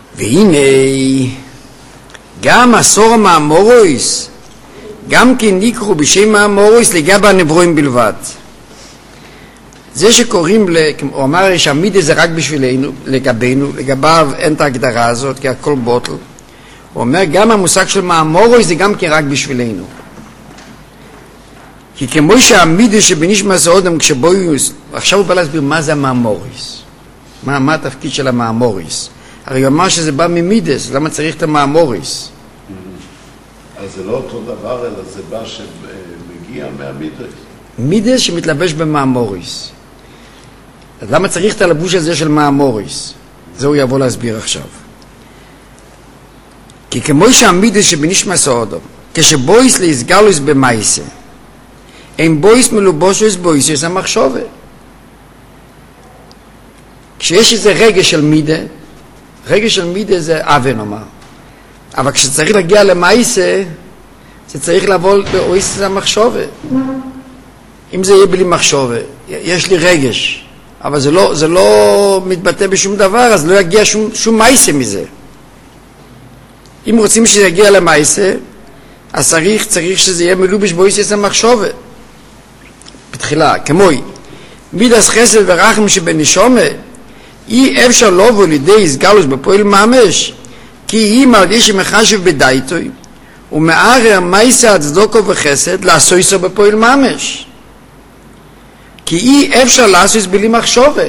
והנה, גם עשור המאמורויס, גם כן נקראו בשם מאמורויס לגבי הנברואים בלבד. זה שקוראים, הוא אמר שהמידה זה רק בשבילנו, לגביו אין את ההגדרה הזאת, כי הכל בוטל. הוא אומר גם המושג של מאמורויס זה גם כן רק בשבילנו. כי כמו שהמידה שבנשמת האדם כשבו, עכשיו הוא בא להסביר מה זה המאמוריס. מה התפקיד של המאמוריס. הרי הוא אמר שזה בא ממידס, למה צריך את המאמוריס? אז זה לא אותו דבר, אלא זה בא שמגיע מהמידס. מידס שמתלבש במאמוריס. אז למה צריך את הלבוש הזה של מאמוריס? זה הוא יבוא להסביר עכשיו. כי כמו שהמידס שבנשמת האדם, כשבויס להסגלוס במייסה, אין בויס מלובושס בויס המחשבה. כשיש איזה רגש של מידה, רגש של מידה זה אבן נאמר. אבל כשצריך להגיע למייסה, זה צריך לבוא באויס המחשבה. אם זה יהיה בלי מחשבה, יש לי רגש, אבל זה לא מתבטא בשום דבר, אז לא יגיע שום מייסה מזה. אם רוצים שזה יגיע למייסה, אז צריך שזה יהיה מלובש באויס המחשבה. בתחילה, כמוי, מידס חסד ורחם שבנשומה, אי אפשר לבוא לידי הסגלוס בפועל ממש, כי היא מרגיש שמחשב בדייטוי, ומערר מייסה הצדוקו וחסד לעשויסו בפועל ממש. כי אי אפשר לעשויס בלי מחשובה.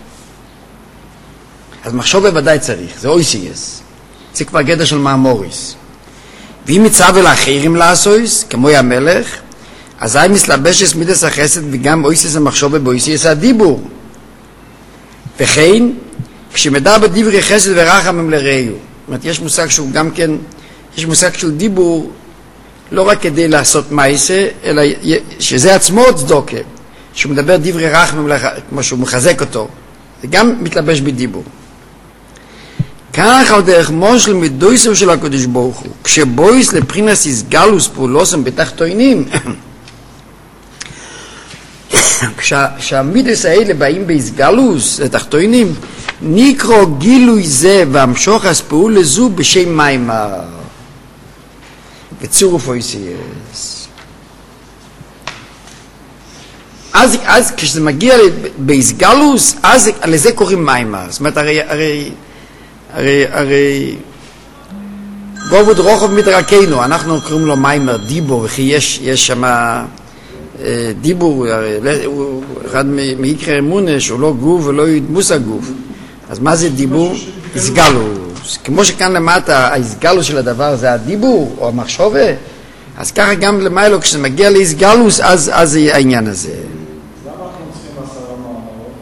אז מחשובה ודאי צריך, זה אויסייס. זה כבר גדר של מאמוריס. ואם מצווה לאחרים לעשויס, כמו המלך, אז היא מסלבשת מידס החסד וגם אויסייס המחשובה באויסייס הדיבור. וכן, כשמדע בדברי חסד ורחם הם לראיו. זאת אומרת, יש מושג שהוא גם כן, יש מושג של דיבור, לא רק כדי לעשות מייסה, אלא שזה עצמו צדוקה, שהוא מדבר דברי רחם, כמו שהוא מחזק אותו, זה גם מתלבש בדיבור. כך על דרך מושל מדויסם של הקדוש ברוך הוא, כשבויס לבחינס הסגלוס פעולוסם בתחתונים, כשהמידס האלה באים בהסגלוס, לתחתונים, נקרא גילוי זה והמשוך הספעול לזו בשם מיימר. בצירוף אויסייס. אז כשזה מגיע בהסגלוס, אז לזה קוראים מיימר. זאת אומרת, הרי גובוד רוחב מתרקנו, אנחנו קוראים לו מיימר, דיבור, וכי יש שם דיבור, הוא אחד מעיקרי אמונה שהוא לא גוף ולא ידמוס הגוף. אז מה זה דיבור? הסגלוס. כמו שכאן למטה ההסגלוס של הדבר זה הדיבור או המחשבה, אז ככה גם למיילו כשזה מגיע להסגלוס אז זה העניין הזה. למה אנחנו צריכים 10 מאמרות?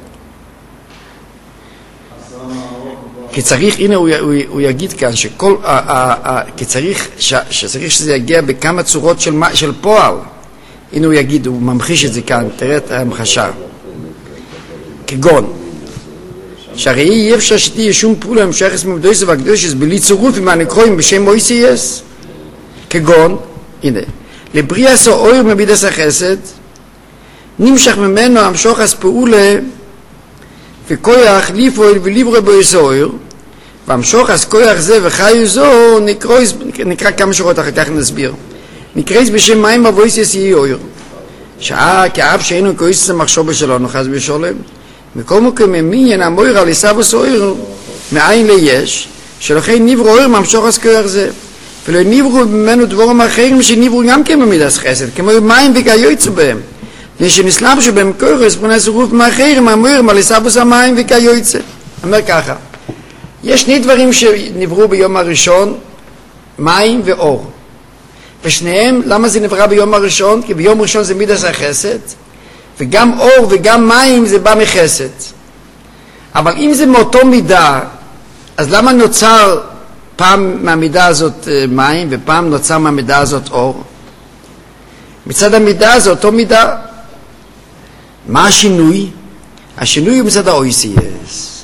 10 מאמרות? כי צריך, הנה הוא יגיד כאן שכל, כי צריך שזה יגיע בכמה צורות של פועל. הנה הוא יגיד, הוא ממחיש את זה כאן, תראה את המחשה. כגון, שהרי אי אפשר שתהיה שום פעולה המשכת מבדויסה והקדושת בלי צירוף עם הנקרואים בשם מויסייס. כגון, הנה, לבריאס או אויר מבידס החסד, נמשך ממנו המשוך הספעולה וכויח ליפול וליברה בויס אויר, והמשוך הסכויח זה וחיו זו נקרא כמה שורות אחר כך נסביר. נקרא בשם מים בויסייס יהי אויר. כאב שאינו כויסס המחשוב שלנו חס ושולם, מכל מקום ממין המויר על עיסבוס אויר מאין ליש, שלכן נברו אויר ממשוך הסכויח זה. ולא נברו ממנו דבורם אחרים שנברו גם כן במידס חסד, כמו מים וכיוצא בהם. ושנסלב שבהם כורס פרנס רוף מאחרים המויר על עיסבוס המים וכיוצא. אומר ככה, יש שני דברים שנברו ביום הראשון, מים ואור. ושניהם, למה זה נברא ביום הראשון? כי ביום ראשון זה מידס החסד, וגם אור וגם מים זה בא מחסד. אבל אם זה מאותו מידה, אז למה נוצר פעם מהמידה הזאת מים, ופעם נוצר מהמידה הזאת אור? מצד המידה זה אותו מידה. מה השינוי? השינוי הוא מצד האויסייס.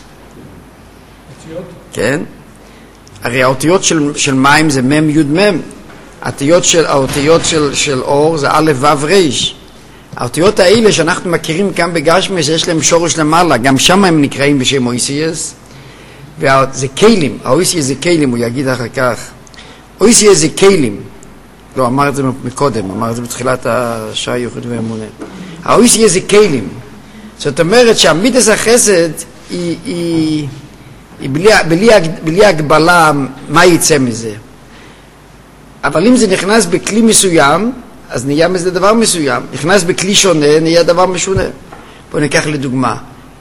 כן? הרי האותיות של מים זה מם יוד מם. האותיות של אור זה א' ו' ר'. האותיות האלה שאנחנו מכירים כאן בגשמי, שיש להם שורש למעלה, גם שם הם נקראים בשם אויסייס. וזה כלים, האויסי זה כלים, הוא יגיד אחר כך. אויסי זה כלים. לא, אמר את זה מקודם, אמר את זה בתחילת השעה ייחוד ואמונה. האויסי זה כלים. זאת אומרת שהמידס החסד היא בלי הגבלה מה יצא מזה. אבל אם זה נכנס בכלי מסוים, אז נהיה מזה דבר מסוים. נכנס בכלי שונה, נהיה דבר משונה. בואו ניקח לדוגמה,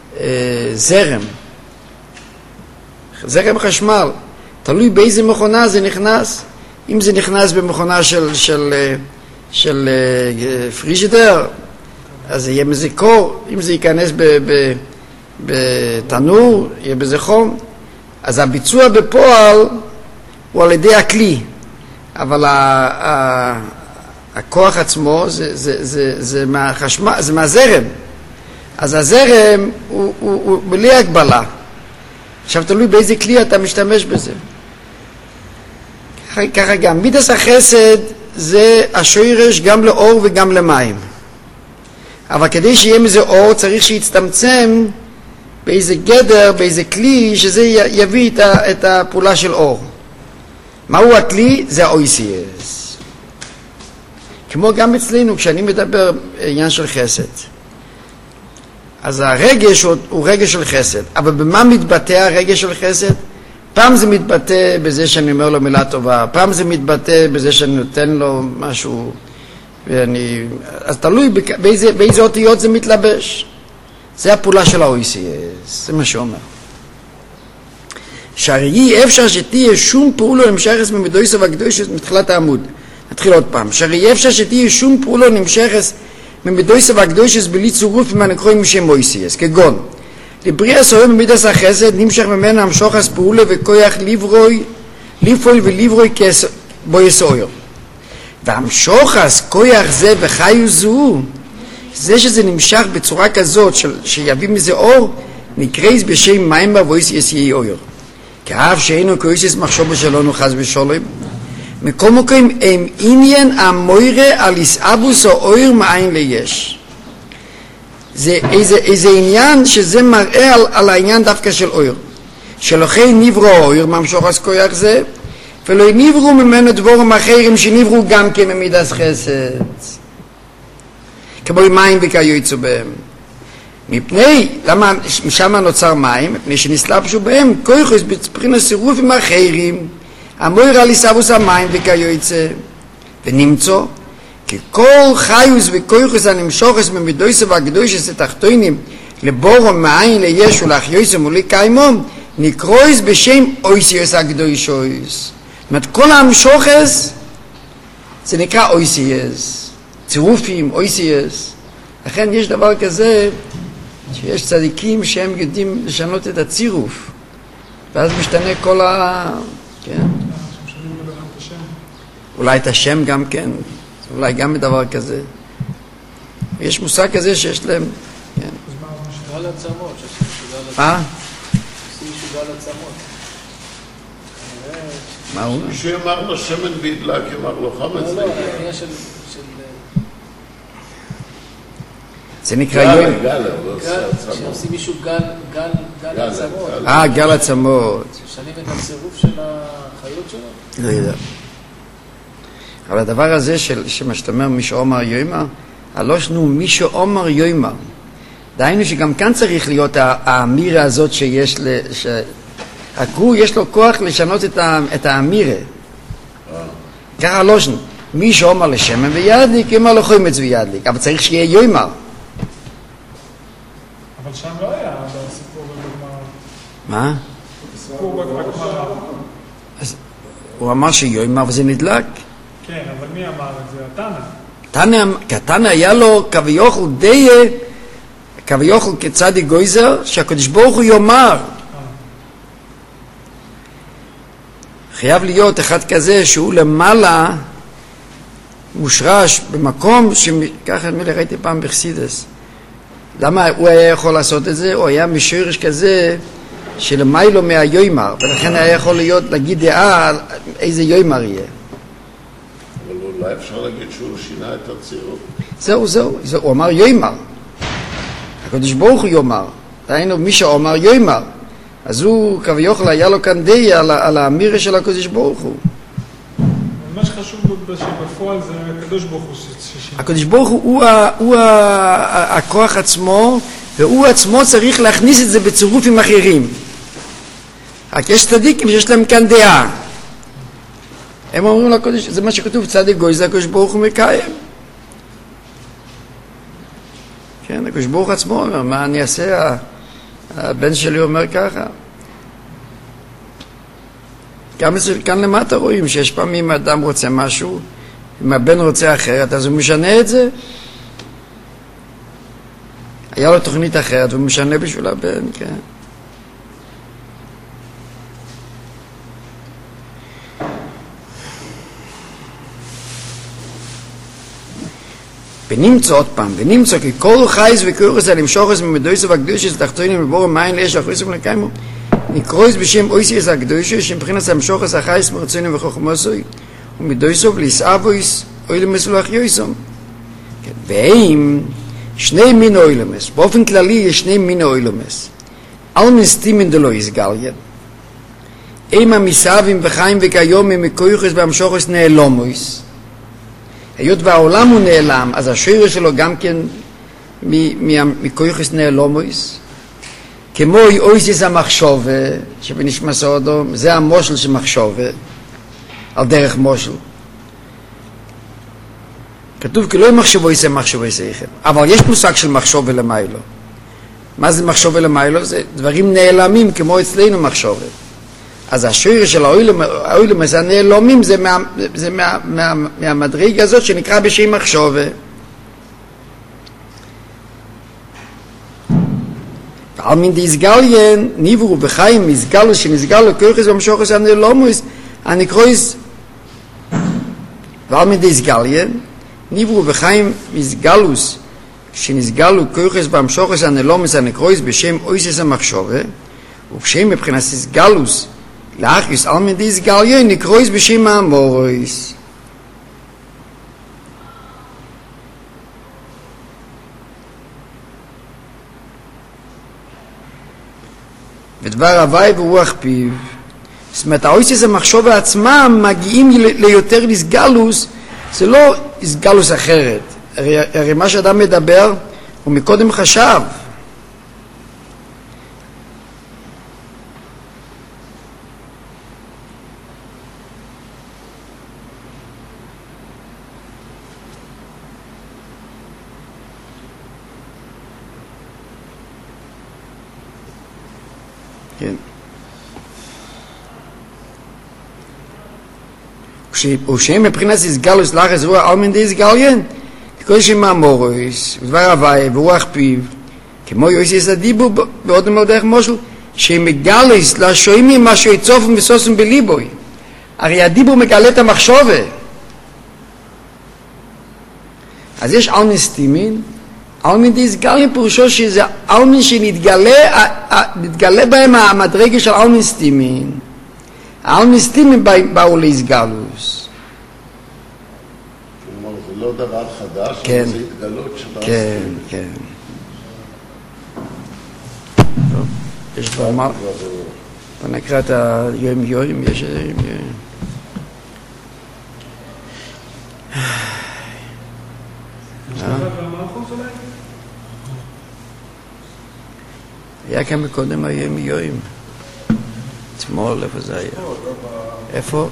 זרם חשמל, תלוי באיזה מכונה זה נכנס. אם זה נכנס במכונה של פריג'ידר, אז יהיה מזה קור. אם זה ייכנס בתנור, יהיה בזה חום. אז הביצוע בפועל הוא על ידי הכלי, אבל הכוח עצמו זה מהחשמל, זה מהזרם. אז הזרם הוא בלי הגבלה. עכשיו תלוי באיזה כלי אתה משתמש בזה. ככה גם מידס החסד זה השורש גם לאור וגם למים. אבל כדי שיהיה מזה אור צריך שיצטמצם באיזה גדר, באיזה כלי, שזה יביא את הפעולה של אור. מהו הכלי? זה האויסיאס. כמו גם אצלנו, כשאני מדבר עניין של חסד. אז הרגש הוא רגש של חסד. אבל במה מתבטא הרגש של חסד? פעם זה מתבטא בזה שאני אומר לו מילה טובה, פעם זה מתבטא בזה שאני נותן לו משהו, אז תלוי באיזה אותיות זה מתלבש. זה הפעולה של האויסיאס, זה מה שאומר. שהרי אפשר שתהיה שום פעולה נמשכת ממידויסו והקדושה מתחילת העמוד. נתחיל עוד פעם. שהרי אפשר שתהיה שום פעולה נמשכת ממידויסו והקדושה בלי צירוף עם הנקרואים משם אויסיאס, כגון לבריאה סוהר במידס החסד נמשך ממנו המשוחס פעולה וכוח לפעול ולברוי בויס אויר. והמשוחס כוח זה וחיו זו, זה שזה נמשך בצורה כזאת שיביא מזה אור, נקראים בשם מים בויס יהיה אויר. כאב שאינו כויסס מחשוב שלנו חס ושלום, מכל מקום הם עניין המוירה על יסאבוס או אויר מאין ליש. זה איזה עניין שזה מראה על העניין דווקא של אויר. שלכן נברו אויר ממשוחס כוח זה, ולא נברו ממנו דבורים אחרים שנברו גם כן ממידס חסד. כמו מים וכיוצא בהם. מפני, למה משם נוצר מים? מפני שנסלבשו בהם כוחס בבחינת סירופים אחרים, המויר על יסאבוס המים וכיוצא. ונמצא כי כל חיוס וכוחס הנמשוכס ממידויסו והקדושס התחתונים לבורו מאין ליש ולאחיוסם ולקיימום נקרויס בשם אויסיוס הקדושוס. זאת אומרת, כל המשוכס זה נקרא אויסיוס, צירופים, אויסיוס. לכן יש דבר כזה שיש צדיקים שהם יודעים לשנות את הצירוף, ואז משתנה כל כן? אולי את השם גם כן, אולי גם בדבר כזה. יש מושג כזה שיש להם, כן. גל עצמות, מה? גל עצמות. מה הוא? מישהו אמר לו שמן והדלק, אמר לו חמץ. לא, העניין של... זה נקרא יום. גל, שעושים מישהו גל עצמות. גל עצמות. שנים את הצירוף של החיות שלו? לא יודע. אבל הדבר הזה שמה שאתה אומר מי שאומר יוימר, הלושנו מי שאומר יוימר. דהיינו שגם כאן צריך להיות האמירה הזאת שיש הקרוא יש לו כוח לשנות את האמירה. ככה הלושנו. מי שאומר לשמן וידליק, יאמר לו חומץ וידליק. אבל צריך שיהיה יוימר. אבל שם לא היה בסיפור בגמרא. מה? סיפור בגמרא. הוא אמר שיוימר וזה נדלק. כן, אבל מי אמר את זה? התנא. כי התנא היה לו כביוכל כצדי גויזר שהקדוש ברוך הוא יאמר. חייב להיות אחד כזה שהוא למעלה מושרש במקום ככה אני ראיתי פעם בחסידס. למה הוא היה יכול לעשות את זה? הוא היה משורש כזה שלמיילו מהיוימר, ולכן היה יכול להגיד דעה על איזה יוימר יהיה. אבל אולי אפשר להגיד שהוא שינה את הצירוף. זהו, הוא אמר יוימר. הקדוש ברוך הוא יאמר. דהיינו מי שאומר יוימר. אז הוא כביכול היה לו כאן די על האמירה של הקדוש ברוך הוא. מה שחשוב שבפועל זה הקדוש ברוך הוא. הקדוש ברוך הוא הכוח עצמו, והוא עצמו צריך להכניס את זה בצירופים אחרים. רק יש צדיקים שיש להם כאן דעה. הם אומרים לקדוש, זה מה שכתוב, צדיק גוי זה הקדוש ברוך הוא מקיים. כן, הקדוש ברוך עצמו אומר, מה אני אעשה? הבן שלי אומר ככה. גם כאן למטה רואים שיש פעמים האדם רוצה משהו, אם הבן רוצה אחרת, אז הוא משנה את זה. היה לו תוכנית אחרת, והוא משנה בשביל הבן, כן. ונמצא עוד פעם, ונמצא כי כל חייס וקורס על המשוחס ממדויסו והקדושה תחתונים לבור מים לאש אחריסו ולקיימו נקרויס בשם אויסיס הקדושה שמבחינת המשוחס החייס מרצונים וחוכמוסוי ומדויסו ולסעבויס אוילמס ולאחיוסום ואם שני מין אוילמס באופן כללי יש שני מין אוילמס על מסתימן דלו יסגליה אם המסעבים וחיים וכיומים מכויחס והמשוחס נעלומויס היות והעולם הוא נעלם, אז השיר שלו גם כן מכויחס נעלומויס, כמו אויסיס המחשוב שבנשמע סעודו, זה המושל של מחשוב, על דרך מושל. כתוב כי לא מחשבו יעשה מחשבו יעשה, אבל יש מושג של מחשוב ולמיילו. מה זה מחשוב ולמיילו? זה דברים נעלמים כמו אצלנו מחשוב. אז השיר של האוילמס הנעלומים זה מהמדריג הזאת שנקרא בשם מחשוב. על מן דיסגליין ניברו בחיים מסגלו שנסגלו כויחס ומשוחס הנעלומוס הנקרויס ועל מן דיסגליין ניברו בחיים מסגלוס שנסגלו כויחס ומשוחס הנעלומוס הנקרויס בשם אויסיס המחשוב ובשם מבחינת סגלוס לאחיוס על מן דיסגליין נקרויס בשם האמורויס ודבר הוואי ורוח פיו זאת אומרת האויסיס המחשוב עצמם מגיעים ליותר לסגלוס זה לא סגלוס אחרת הרי מה שאדם מדבר הוא מקודם חשב ושהם מבחינת סגלוס לאחס רוח על מן דיסגליין כל שם האמורויס ודבר הוואי ורוח פיו כמו יויסיס הדיבור בעוד אמר דרך מושל שמגלס לשוימים מה שיצופם וסוסם בליבוי הרי הדיבור מגלה את המחשובה אז יש על מן סתימין על מן דיסגליין פירושו שזה על מן שנתגלה בהם המדרגה של על מן סתימין על מסתימים באו להסגלוס. כלומר, זה לא דבר חדש, כן. זה התגלות של כן, כן. טוב, יש כבר מה? בוא נקרא את היום יורים, יש... היה כאן מקודם היום יורים. אתמול, איפה זה היה? איפה?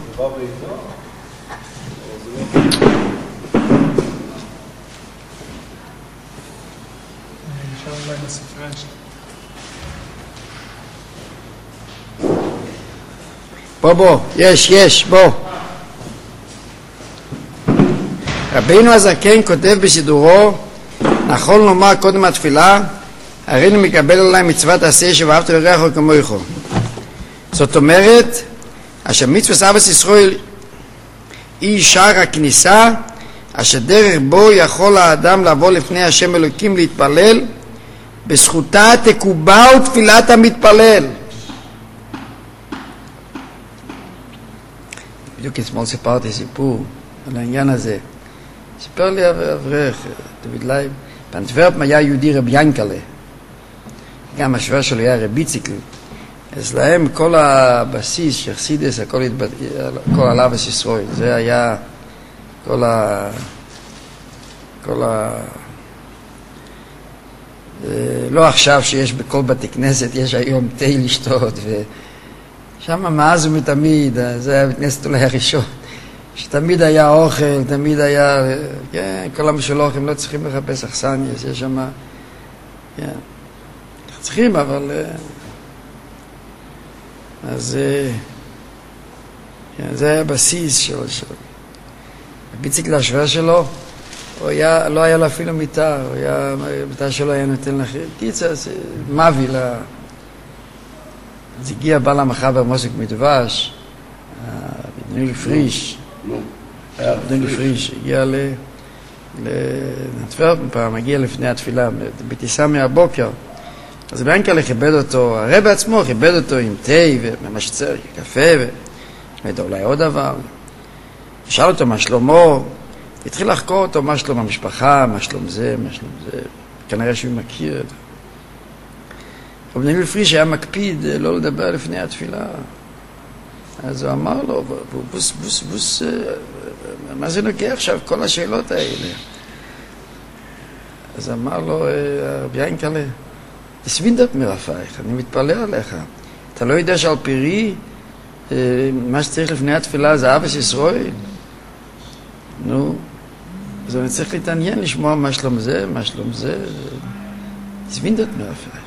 בוא, יש, בוא. רבינו הזקן כותב בסידורו, נכון לומר קודם התפילה, הרינו מקבל עליי מצוות עשה שבאהבת לרעך כמוך. זאת אומרת, אשר מצוות אבס ישראל היא שער הכניסה, אשר דרך בו יכול האדם לבוא לפני השם אלוקים להתפלל, בזכותה תקובל תפילת המתפלל. בדיוק אתמול סיפרתי סיפור על העניין הזה. סיפר לי אברך, דוד לייב, באנטוורפן היה יהודי רב ינקלה, גם השוור שלו היה רב ביציקל. אצלהם כל הבסיס של חסידס, הכל עליו ישראל. זה היה כל לא עכשיו שיש בכל בתי כנסת, יש היום תה לשתות, ושם מאז ומתמיד, זה היה בית כנסת אולי הראשון, שתמיד היה אוכל, תמיד היה, כן, כל המשלוח, הם לא צריכים לחפש אכסניאס, יש שם, כן, צריכים, אבל, אז, כן, זה היה בסיס של הביציק להשוואה שלו, לא היה לו אפילו מיטה, מיטה שלו היה נותן לך, קיצר, מווי לה, אז הגיע בעל המחבר מוסק מדבש, בדניאל פריש, בדניאל פריש, הגיע לנטוורפן פעם, הגיע לפני התפילה, בטיסה מהבוקר, אז ביינקלה כיבד אותו, הרב עצמו כיבד אותו עם תה ומה שצריך, קפה ואולי עוד דבר, שאל אותו מה שלמה, התחיל לחקור אותו מה שלום המשפחה, מה שלום זה, כנראה שהוא מכיר את זה. רב דניאל פריש היה מקפיד לא לדבר לפני התפילה. אז הוא אמר לו, בוס, מה זה נוגע עכשיו, כל השאלות האלה? אז אמר לו, רבי יינקלה, תסבינדת מרפאיך, אני מתפלא עליך. אתה לא יודע שעל פירי, מה שצריך לפני התפילה זה אבס ישראל? נו, אז אני צריך להתעניין לשמוע מה שלום זה, תסבינדת מרפאיך.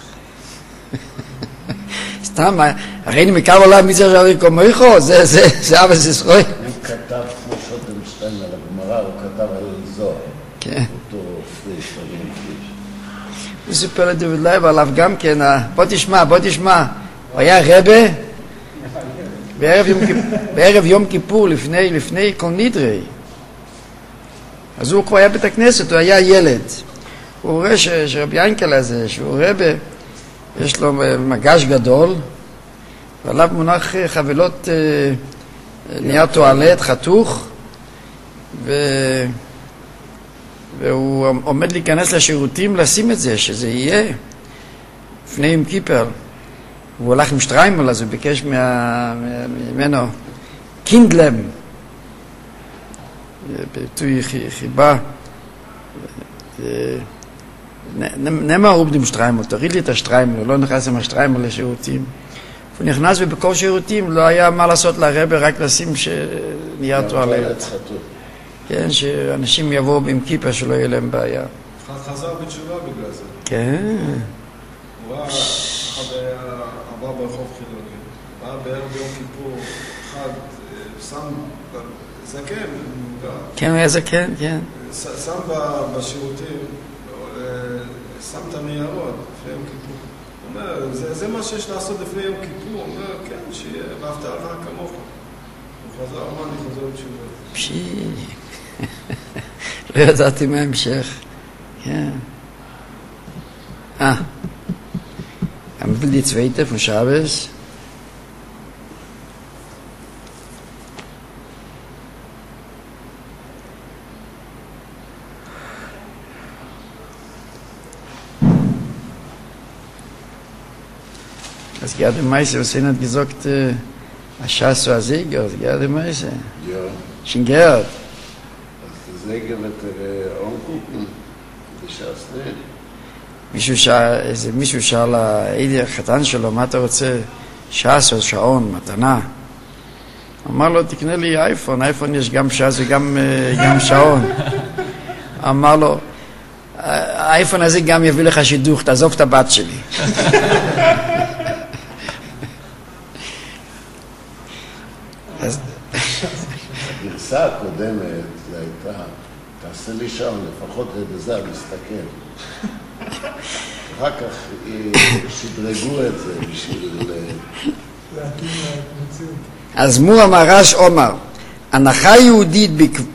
סתם, הרי אני מקו עולם מי צריך להביא כמויכו, זה אבס ישראל. הוא כתב כמו שוטנשטיין על הגמרא, הוא כתב על זוהר. כן. אותו פריש, פריש. הוא סיפר לדוד לייב עליו גם כן, בוא תשמע, הוא היה רבה, בערב יום כיפור לפני כל נדרי. אז הוא כבר היה בית הכנסת, הוא היה ילד. הוא רואה שרבי יינקלה הזה, שהוא רבה, יש לו מגש גדול, ועליו מונח חבילות נייר טואלט, חתוך, והוא עומד להיכנס לשירותים לשים את זה, שזה יהיה לפני יום כיפר. הוא הלך עם שטריימל, אז הוא ביקש ממנו קינדלם, ביטוי חיבה, נאמר עובדים שטריימל, תוריד לי את השטריימל, הוא לא נכנס עם השטריימל לשירותים. הוא נכנס ובכל שירותים לא היה מה לעשות לרבה, רק לשים נייר טואלט. כן, שאנשים יבואו עם כיפה שלא יהיה להם בעיה. חזר בתשובה בגלל זה. כן. הוא ראה עבר ברחוב חילוני, ראה בערב יום כיפור, אחד שם זקן, כן, הוא היה זקן, כן. שם בשירותים, שם את הניירות לפני יום כיפור. הוא אומר, זה מה שיש לעשות לפני יום כיפור. הוא אומר, כן, שיהיה, ואהבת לך כמוך. הוא חזר, אמר, אני חוזר בתשובה. לא ידעתי מהמשך. כן. Am will die zweite von Schabes. Das gerade Meister, was hat gesagt, Aschas war Sieger, das gerade Meister. Ja. Schon gehört. Das Sieger wird angucken, das Aschas nicht. מישהו שאל העידי החתן שלו, מה אתה רוצה? ש"ס או שעון, מתנה. אמר לו, תקנה לי אייפון, אייפון יש גם ש"ס וגם שעון. אמר לו, האייפון הזה גם יביא לך שידוך, תעזוב את הבת שלי. הגרסה הקודמת זה הייתה, תעשה לי שעון, לפחות בזה מסתכל. אחר כך שדרגו את זה בשביל... אז מור המרש אומר, הנחה יהודית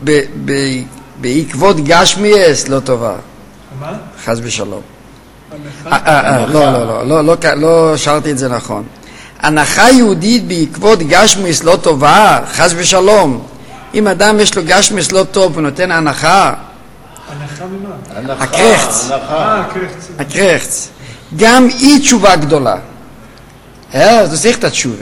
בעקבות גשמיאס לא טובה. מה? חס ושלום. לא שרתי את זה נכון. הנחה יהודית בעקבות גשמיאס לא טובה, חס ושלום. אם אדם יש לו גשמיאס לא טוב ונותן הנחה, הנחה ממה? הקרחץ. הקרחץ. הקרחץ. גם אי תשובה גדולה. זה צריך את התשובה.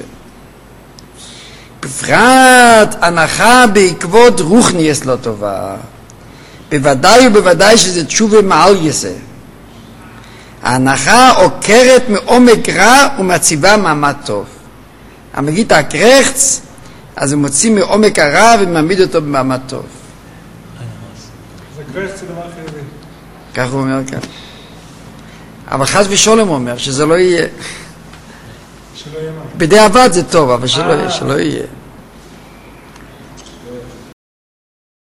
בפרט הנחה בעקבות רוחניאס לא טובה. בוודאי ובוודאי שזה תשובה מעל יסה. ההנחה עוקרת מעומק רע ומציבה מעמד טוב. המגיד הקרחץ, אז הוא מוציא מעומק הרע ומעמיד אותו במעמד טוב. זה קרחץ זה דבר חיובי. כך הוא אומר כאן. אבל חס ושלום אומר שזה לא יהיה. שלא יהיה מה. בדיעבד זה טוב, אבל שלא יהיה.